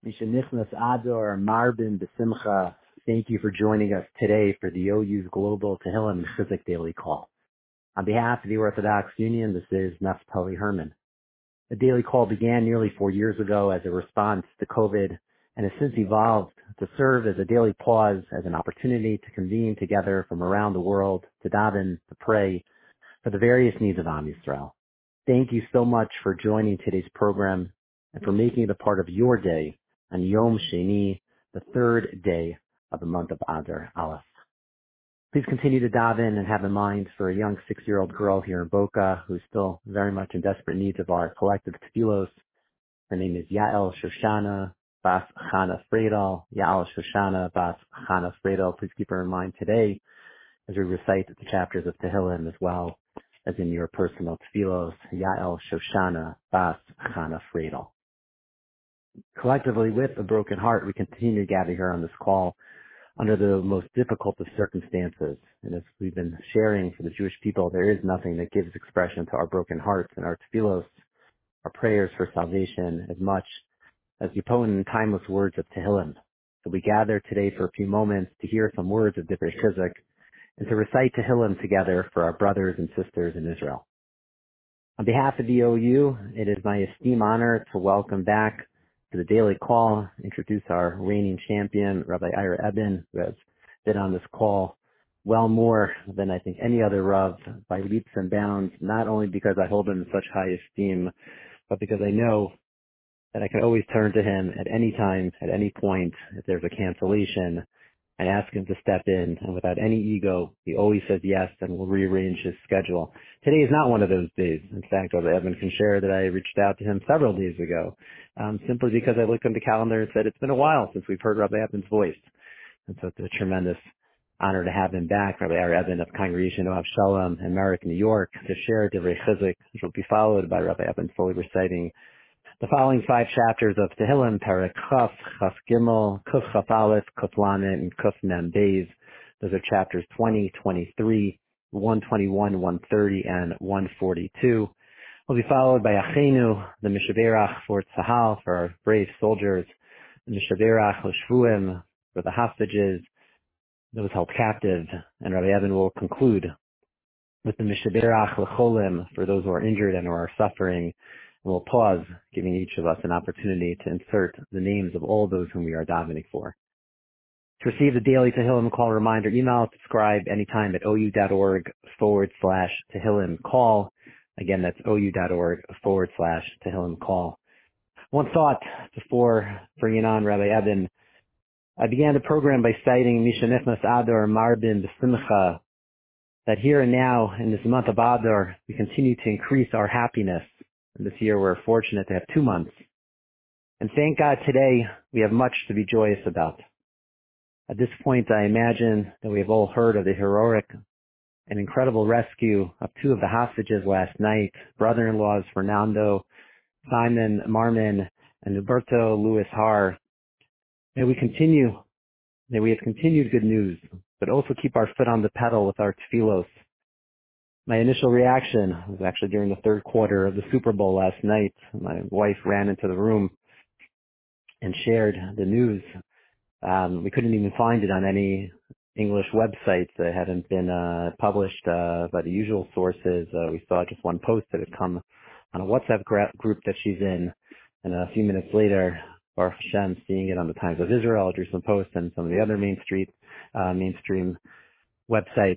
Mishenichnas Ador Marbin Besimcha. Thank you for joining us today for the OU's Global Tehillim Chizik Daily Call. On behalf of the Orthodox Union, this is Naftali Herman. The daily call began nearly 4 years ago as a response to COVID and has since evolved to serve as a daily pause, as an opportunity to convene together from around the world to daven, to pray for the various needs of Am Yisrael. Thank you so much for joining today's program and for making it a part of your day on Yom Sheni, the third day of the month of Adar Aleph. Please continue to daven and have in mind for a young 6-year-old girl here in Boca who's still very much in desperate need of our collective tefillos. Her name is Yael Shoshana Bas Chana Freidel. Yael Shoshana Bas Chana Freidel. Please keep her in mind today as we recite the chapters of Tehillim as well as in your personal tefillos. Yael Shoshana Bas Chana Freidel. Collectively, with a broken heart, we continue to gather here on this call under the most difficult of circumstances. And as we've been sharing for the Jewish people, there is nothing that gives expression to our broken hearts and our tefillos, our prayers for salvation, as much as the potent and timeless words of Tehillim. So we gather today for a few moments to hear some words of Divrei Chizuk and to recite Tehillim together for our brothers and sisters in Israel. On behalf of the OU, it is my esteemed honor to welcome back to the daily call, introduce our reigning champion, Rabbi Ira Eben, who has been on this call well more than I think any other Rav by leaps and bounds, not only because I hold him in such high esteem, but because I know that I can always turn to him at any time, at any point, if there's a cancellation, and ask him to step in. And without any ego, he always says yes and will rearrange his schedule. Today is not one of those days. In fact, Rabbi Eben can share that I reached out to him several days ago, simply because I looked on the calendar and said, it's been a while since we've heard Rabbi Eben's voice. And so it's a tremendous honor to have him back, Rabbi Ira Eben of Congregation Oav Shalom in Merrick, New York, to share Divrei Chizuk, which will be followed by Rabbi Eben fully reciting the following 5 chapters of Tehillim, Perek Chaf, Chaf Gimel, Kuf Chaf Aleph, Kuf Lamed, and Kuf Mem Beis. Those are chapters 20, 23, 121, 130, and 142. Will be followed by Achenu, the Mishaberach for Tzahal, for our brave soldiers, the Mishaberach L'Shvuim, for the hostages, those held captive, and Rabbi Eben will conclude with the Mishaberach L'Cholim, for those who are injured and who are suffering. We'll pause, giving each of us an opportunity to insert the names of all those whom we are davening for. To receive the daily Tehillim call reminder, email, subscribe anytime at ou.org/Tehillim call. Again, that's ou.org/Tehillim call. One thought before bringing on Rabbi Eben. I began the program by citing Mishenichnas Ador Marbin Besimcha, that here and now, in this month of Adar, we continue to increase our happiness. And this year we're fortunate to have 2 months. And thank God today we have much to be joyous about. At this point, I imagine that we have all heard of the heroic and incredible rescue of 2 of the hostages last night, brother-in-laws Fernando Simon Marman and Huberto Luis Har. May we have continued good news, but also keep our foot on the pedal with our tefillos. My initial reaction was actually during the third quarter of the Super Bowl last night. My wife ran into the room and shared the news. We couldn't even find it on any English websites that hadn't been published by the usual sources. We saw just one post that had come on a WhatsApp group that she's in, and a few minutes later, Baruch Hashem, seeing it on the Times of Israel, Jerusalem Post, and some of the other mainstream websites.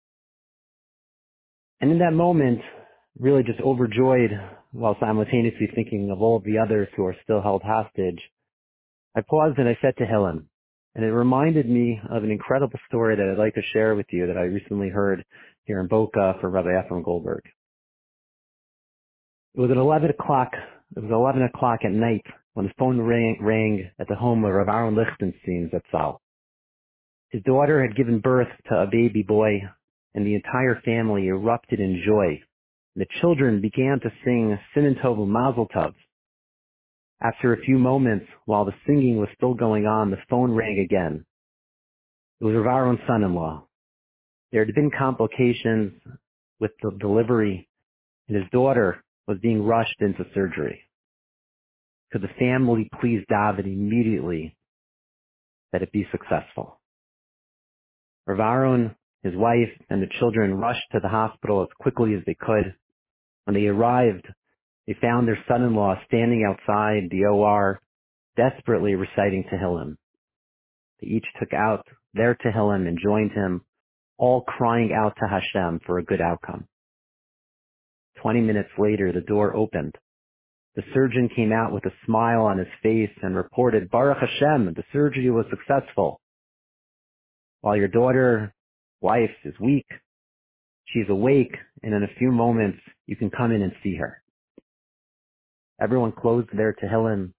And in that moment, really just overjoyed while simultaneously thinking of all of the others who are still held hostage, I paused and I said Tehillim. And it reminded me of an incredible story that I'd like to share with you that I recently heard here in Boca from Rabbi Ephraim Goldberg. It was at 11 o'clock at night when the phone rang at the home of Rav Aaron Lichtenstein Zatzal. His daughter had given birth to a baby boy, and the entire family erupted in joy. The children began to sing Siman Tov Mazel Tov. After a few moments, while the singing was still going on, the phone rang again. It was Rav Aaron's son-in-law. There had been complications with the delivery, and his daughter was being rushed into surgery. Could the family please daven immediately that it be successful? Rav Aaron, his wife, and the children rushed to the hospital as quickly as they could. When they arrived, they found their son-in-law standing outside the OR, desperately reciting Tehillim. They each took out their Tehillim and joined him, all crying out to Hashem for a good outcome. 20 minutes later, the door opened. The surgeon came out with a smile on his face and reported, Baruch Hashem, the surgery was successful. While your wife is weak, she's awake, and in a few moments, you can come in and see her. Everyone closed their Tehillim,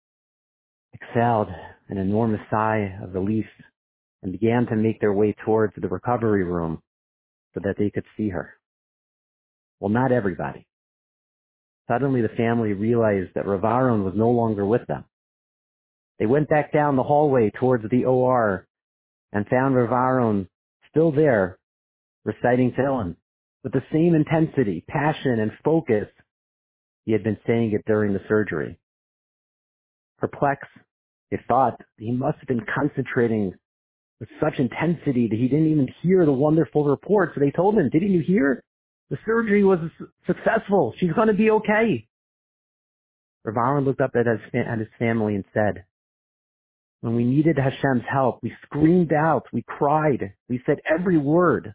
exhaled an enormous sigh of relief, and began to make their way towards the recovery room so that they could see her. Well, not everybody. Suddenly, the family realized that Rav Aaron was no longer with them. They went back down the hallway towards the OR and found Rav Aaron still there, reciting Tehillim with the same intensity, passion, and focus he had been saying it during the surgery. Perplexed, they thought he must have been concentrating with such intensity that he didn't even hear the wonderful report. So they told him, didn't you hear? The surgery was successful. She's going to be okay. Rav Aaron looked up at his family and said, when we needed Hashem's help, we screamed out, we cried, we said every word.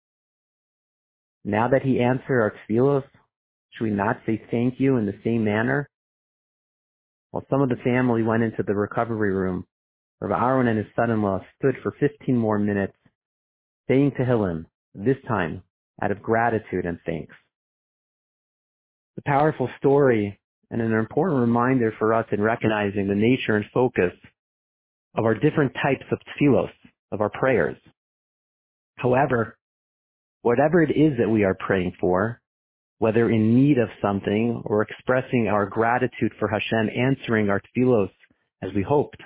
Now that he answered our tefillos, should we not say thank you in the same manner? While some of the family went into the recovery room, Rav Aaron and his son-in-law stood for 15 more minutes, saying Tehillim, this time out of gratitude and thanks. The powerful story and an important reminder for us in recognizing the nature and focus of our different types of tefillos, of our prayers. However, whatever it is that we are praying for, whether in need of something or expressing our gratitude for Hashem answering our tefillos as we hoped,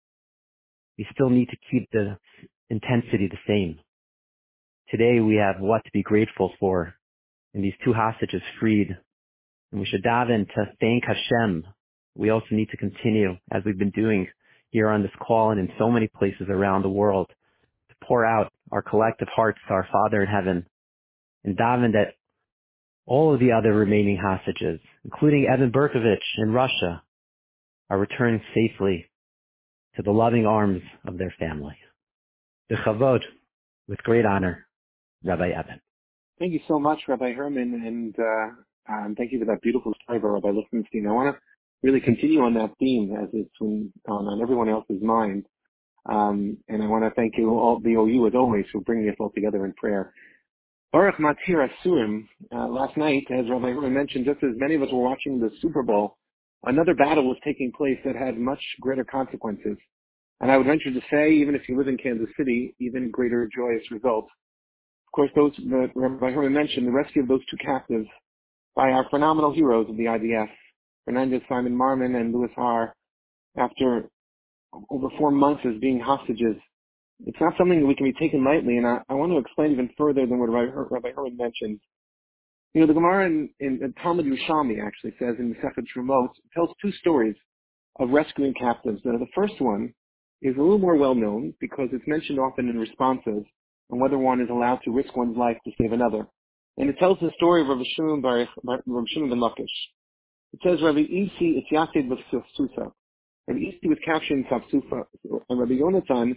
we still need to keep the intensity the same. Today we have what to be grateful for, and these two hostages freed. And we should daven to thank Hashem. We also need to continue, as we've been doing here on this call and in so many places around the world, to pour out our collective hearts to our Father in heaven, and daven that all of the other remaining hostages, including Evan Berkovich in Russia, are returning safely to the loving arms of their family. B'chavod, with great honor, Rabbi Evan. Thank you so much, Rabbi Herman, and thank you for that beautiful story by Rabbi Lichtenstein. I want to really continue on that theme as it's on everyone else's mind. And I want to thank you, all the OU, as always, for bringing us all together in prayer. Baruch Matir Asurim, last night, as Rabbi Herman mentioned, just as many of us were watching the Super Bowl, another battle was taking place that had much greater consequences. And I would venture to say, even if you live in Kansas City, even greater joyous results. Of course, those that Rabbi Herman mentioned, the rescue of those two captives by our phenomenal heroes of the IDF, Fernandez Simon Marmon and Louis Haar, after over 4 months as being hostages. It's not something that we can be taken lightly, and I want to explain even further than what Rabbi Herman mentioned. You know, the Gemara in Talmud Yerushalmi actually says in Masechet Trumot, tells two stories of rescuing captives. The first one is a little more well-known because it's mentioned often in responses on whether one is allowed to risk one's life to save another. And it tells the story of Rav Shimon ben Lakish. It says, Rabbi Isi Itzyated B'Safsufa. Rabbi Isi was captured in Safsufa, and Rabbi Yonatan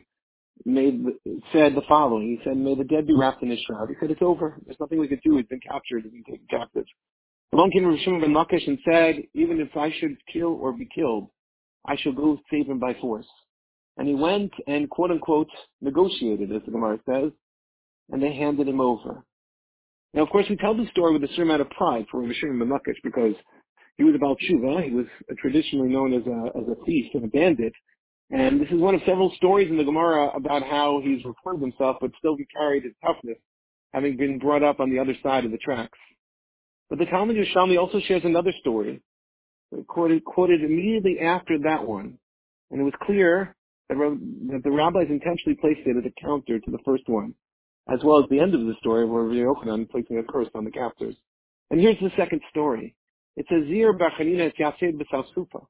said the following. He said, may the dead be wrapped in his shroud. He said, it's over. There's nothing we could do. He's been captured. He's been taken captive. Along came Rav Shimon ben Lakish and said, even if I should kill or be killed, I shall go save him by force. And he went and, quote-unquote, negotiated, as the Gemara says, and they handed him over. Now, of course, we tell the story with a certain amount of pride for Rav Shimon ben Lakish because he was about tshuva. He was traditionally known as a thief and a bandit. And this is one of several stories in the Gemara about how he's reformed himself, but still he carried his toughness, having been brought up on the other side of the tracks. But the Talmud Yerushalmi also shares another story, quoted immediately after that one. And it was clear that the rabbis intentionally placed it as a counter to the first one, as well as the end of the story where Rabbi Yochanan placing a curse on the captors. And here's the second story. It says, Zir Bachanina Yased B'Safsufa.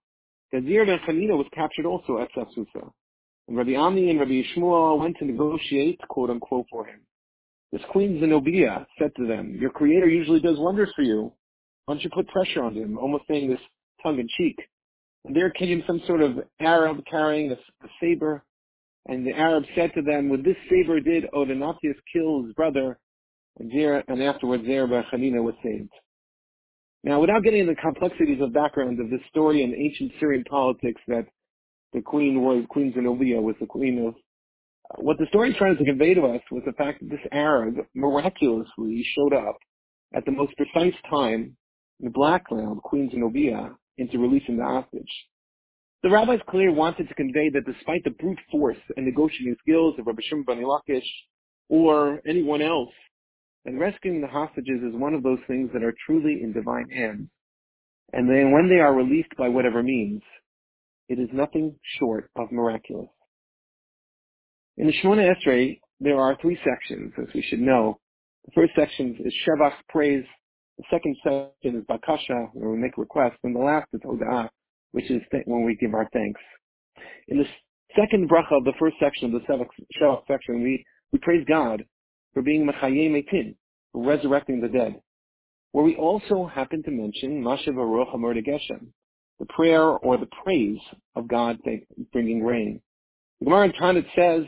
Gazir ben Chanina was captured also at Safsusa. And Rabbi Ami and Rabbi Yishmael went to negotiate, quote unquote, for him. This queen Zenobia said to them, your creator usually does wonders for you. Why don't you put pressure on him? Almost saying this tongue in cheek. And there came some sort of Arab carrying a saber. And the Arab said to them, what this saber did, Odenathus killed his brother. And afterwards, Zer bar Chanina was saved. Now, without getting into the complexities of background of this story in ancient Syrian politics, that the Queen Zenobia was the queen of, what the story is trying to convey to us was the fact that this Arab miraculously showed up at the most precise time and blackmailed Queen Zenobia into releasing the hostage. The rabbis clearly wanted to convey that despite the brute force and negotiating skills of Rabbi Shimon ben Lakish or anyone else, and rescuing the hostages is one of those things that are truly in divine hands. And then when they are released by whatever means, it is nothing short of miraculous. In the Shemona Esrei, there are 3 sections, as we should know. The first section is Shevach, praise. The second section is Bakasha, where we make requests. And the last is Hoda'ah, which is when we give our thanks. In the second bracha of the first section of the Shevach section, we praise God for being Mechayei Metin, for resurrecting the dead. Where we also happen to mention Mashav Aruch Hamor de Geshem, the prayer or the praise of God bringing rain. The Gemara in Tanit says,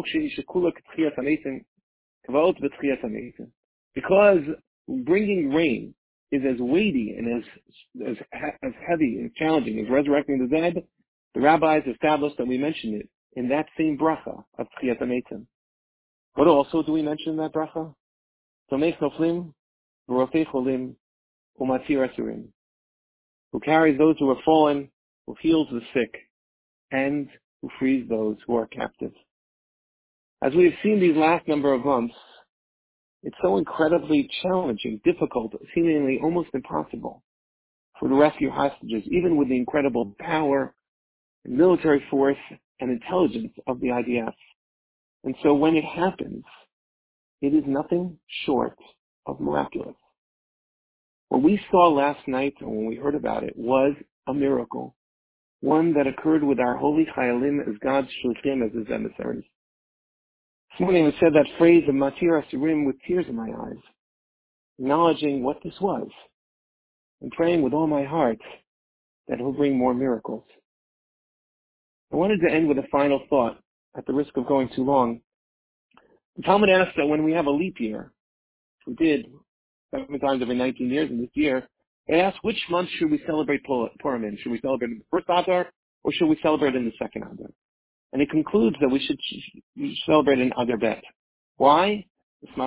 because bringing rain is as weighty and as heavy and challenging as resurrecting the dead, the rabbis established that we mention it in that same bracha of Tchiyat HaMeitim. What also do we mention in that bracha? Tomech Noflim, V'rofei Cholim, Umatir Asurim, who carries those who are fallen, who heals the sick, and who frees those who are captive. As we have seen these last number of months, it's so incredibly challenging, difficult, seemingly almost impossible for to rescue hostages, even with the incredible power, and military force, and intelligence of the IDF. And so when it happens, it is nothing short of miraculous. What we saw last night, and when we heard about it, was a miracle. One that occurred with our holy Chayalim as God's Shluchim, as His emissaries. This morning I said that phrase of Matir Asurim with tears in my eyes, acknowledging what this was, and praying with all my heart that He'll bring more miracles. I wanted to end with a final thought, at the risk of going too long. The Talmud asks that when we have a leap year, we did 7 times every 19 years in this year, it asks which month should we celebrate Purim in? Should we celebrate in the first Adar, or should we celebrate in the second Adar? And it concludes that we should celebrate in Adar Bet. Why? Because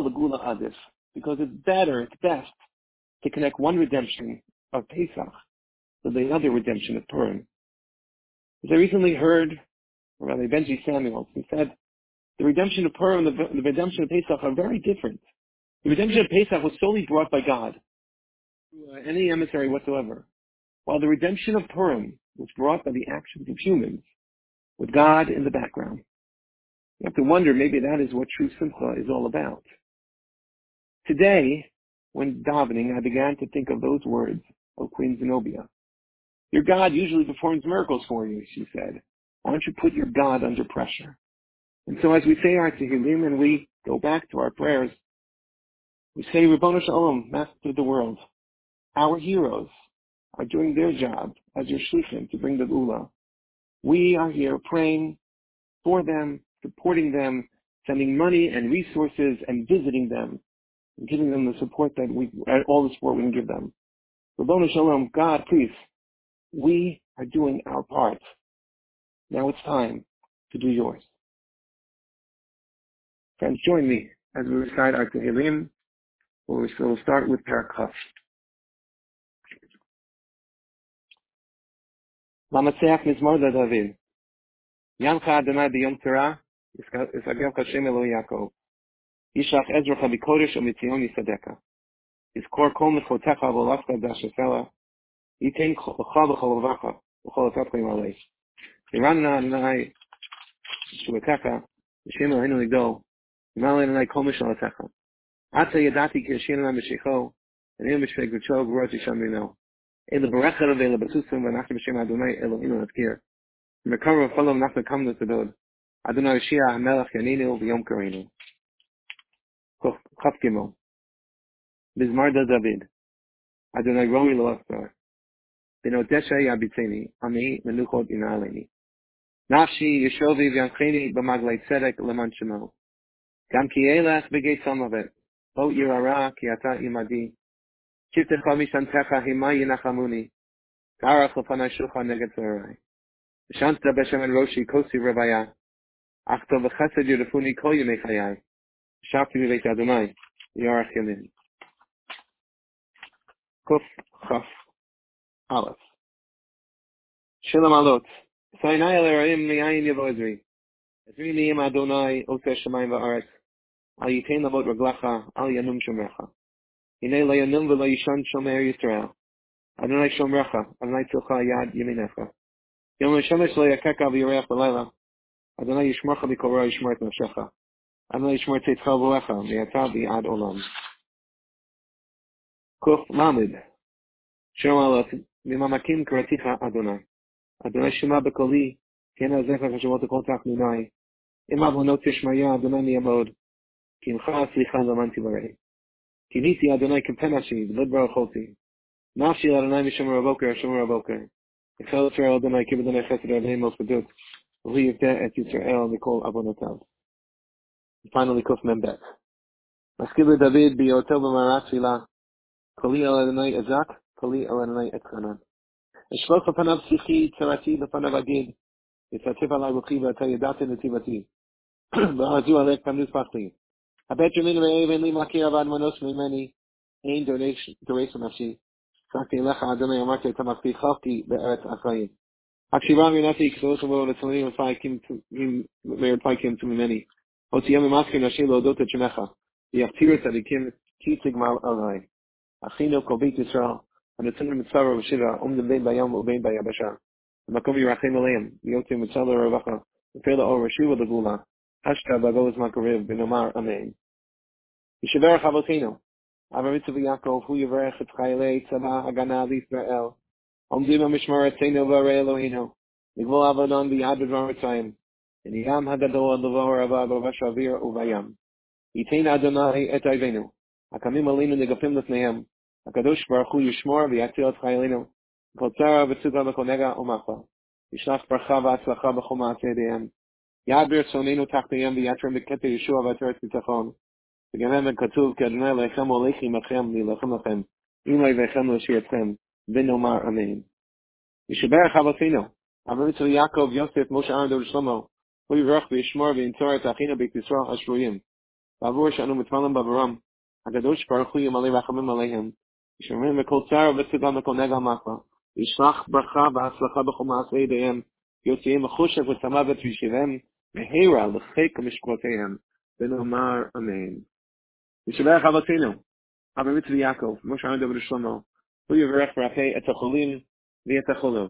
it's better, it's best to connect one redemption of Pesach to the other redemption of Purim. As I recently heard Rabbi Benji Samuels, he said, the redemption of Purim and the redemption of Pesach are very different. The redemption of Pesach was solely brought by God, through any emissary whatsoever, while the redemption of Purim was brought by the actions of humans, with God in the background. You have to wonder, maybe that is what true Simcha is all about. Today, when davening, I began to think of those words of Queen Zenobia. Your God usually performs miracles for you, she said. Why don't you put your God under pressure? And so as we say our Tehillim and we go back to our prayers, we say, Ribono Shalom, Master of the world, our heroes are doing their job as your shlichim to bring the Gula. We are here praying for them, supporting them, sending money and resources and visiting them, and giving them the support all the support we can give them. Ribono Shalom, God, please, we are doing our part. Now it's time to do yours. Friends, join me as we recite our Tehillim, where we will start with Perek Chaf. Lamatzeach Mizmor David. Yamcha Adonai b'yom tzara, Yisagevcha Shem Eloi Yaakov. Yishach Ezracha b'kodesh u'mitzion yisadeka. Yizkor kol mechotecha v'olafka b'ashafela. Yitain l'cha b'chol levacha, v'chol atatcha yimalei. Yiranna Adonai shuvatecha, Yishem Eloheinu ligdol. Yimal Adonai kol mishalatecha. Atza yadati ki Yashin Adonai b'shecho, and Yom b'shvei g'utzol g'rot Yisham Yimel. Ele berecher of ele besusim v'nachta b'shem Adonai Eloheinu Nazkir. Mekara v'folom nachta kamnu tzedod. Adonai Shia HaMelech Yaninu v'yom karenu. Chaf Gimel. Bizmar da David. Adonai Romi lo Asar. Benodesha Yabitzeni. Ami menuchot inaleni. Nafshi Yeshovi v'yancheni b'maglei tzedek leman shemo. Gam ki elech b'geit samavet. O yirara ki ata imadi. Kivtecha mishantecha himai yinachamuni. Tarach lefanai shulchan neged zerai. Shanta b'shem en roshi kosi revaya. Achto v'chesed yirefuni kol yemei chayai. Shafti v'veit Adonai. Yarach yamin. Kuf chaf. Aleph. Shalom alot. Sainai al-Eraim mi'ayin yavo Ezri. Ezri ni'im Adonai oseh shamayim va'aretz. Al yitain lavot raglacha, al yanum shomecha. Hinei lo yanum v'lo yishon shomer Yisrael. Adonai shomrecha, Adonai tzilcha yad yaminecha. Yom HaShemesh lo yakeka v'yireach b'layla. Adonai yishmorcha b'korah yishmor et nafshecha. Adonai yishmor teitcha v'lecha, mi'ata v'ad olam. Kuf Lamed. Shalom alot. Mimamakim karaticha Adonai. Adonai shema b'koli. Kena zecha kashavot kol tachnunai. Im avonot tishmaya Adonai miyamod. Kimcha slicha laman tivarei. Kiniti Adonai kimpenashi v'lid baracholti. Nafshi Adonai mishomer avoker shomer avoker. Echel Yisrael Adonai kiv Adonai chesed Adonai mos bedut. V'li yivdeh et Yisrael mikol avonotav. Finally, Kuf Membet. Maskil David biyotel b'marat tefillah. Koli el Adonai ezak, koli el Adonai etchanan. Eshvot l'panav sichi tzarati l'panav agid. Yitzativ alai ruchi v'ata yadati netivati. V'azu alek pamnus pachli. Habet yamin re'ev en li makir avad manos mimeni. Ein duration nafshi. Sakti lecha Adonai amarti etamachti chavki be'eretz achayim. Akshiram yonati k'sos avo l'tzalim v'fai kim me'er pai kim tu mimeni. Otiyam imaskin nashim l'odot et shemecha. V'yachtir tzadikim ki tigmal alai. Achinu kol beit Yisrael. הנתונים מצווה ובשירה, עומדים בין בים ובין ביבשה. המקום ירחם עליהם, ויוצאים מצווה לרווחה, ופה לאור ושיבה לגאולה, השקע בגול זמן קרב, ונאמר אמן. ישברך אבותינו, אברהם יצחק ויעקב, הוא יברך את חיילי צבא הגנה לישראל, עומדים במשמרתנו וערי אלוהינו, לגבול עבודן ביד בדבר מצרים, וניים הגדול לבוא רבה בבש האוויר ובים. ייתן אדוני את אויבינו, הקמים עלינו נגפים לפניהם, הקדוש ברוך הוא ישמור ויציל את חיילינו, כל צרה וצוקה וכל נגע ומחל. ישלח ברכה והצלחה בכל מעשה ידיהם. יד ברצוננו תחתיהם ויתרם בקטע ישוע ועטרת ביטחון. וגם כתוב כי אדוני אלוהיכם הולך עמכם להילחם לכם, אם אויביכם להושיעכם, ונאמר אמן. ישברך אבותינו, אברהם יצחק יעקב יוסף משה אהרון דוד שלמה, הוא יברך וישמור וינצור את אחינו בית ישראל השבויים. בעבור שאנו מתפללים בעבורם, הקדוש ברוך הוא ימלא רחמים עליהם. ישמרם בכל צער וצוקה וכל נגע ומחל. ישלח ברכה והצלחה בכל מעשה ידיהם, יוציאם מחושך וצמוות וישיבם מהרה לחיק משפחותיהם, ונאמר אמן. ישברך אבותינו, אברהם יצחק ויעקב, משה אהרון דוד שלמה, הוא יברך וירפא את החולים ואת החולות.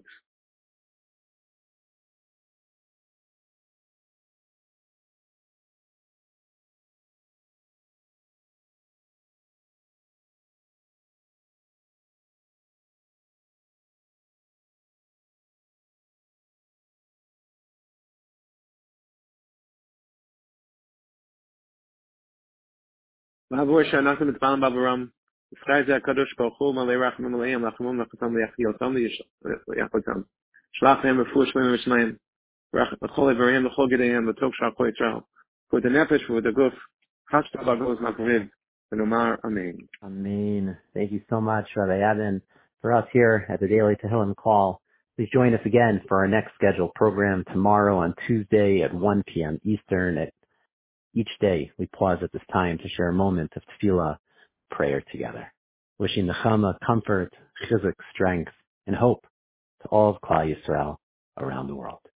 בעבור שאנחנו מתפללים בעבורם, יפחי זה הקדוש ברוך הוא מלא רחמים עליהם, לחמום לחתם ליחיותם ויחותם. שלח להם רפואה שלמה ושניים, בכל איבריהם וכל גדיהם, וטוב שערכו יתרעו. כבוד הנפש וכבוד הגוף, חשת בגוז מהקריב, ונאמר אמן. Amen. Thank you so much, Rabbi Evan. For us here at the Daily Tehillim Call, please join us again for our next scheduled program tomorrow on Tuesday at 1 p.m. Eastern. Each day, we pause at this time to share a moment of tefillah, prayer together. Wishing nechama, comfort, chizuk, strength, and hope to all of Klal Yisrael around the world.